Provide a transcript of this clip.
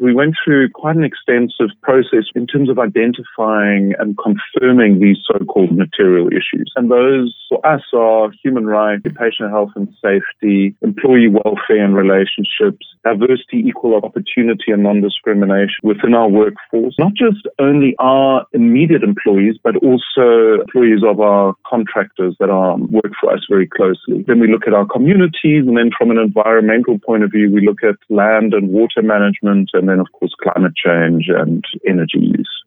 We went through quite an extensive process in terms of identifying and confirming these so-called material issues. And those for us are human rights, patient health and safety, employee welfare and relationships, diversity, equal opportunity and non-discrimination within our workforce. Not just only our immediate employees, but also employees of our contractors that work for us very closely. Then we look at our communities, and then from an environmental point of view, we look at land and water management, and then, of course, climate change and energy use.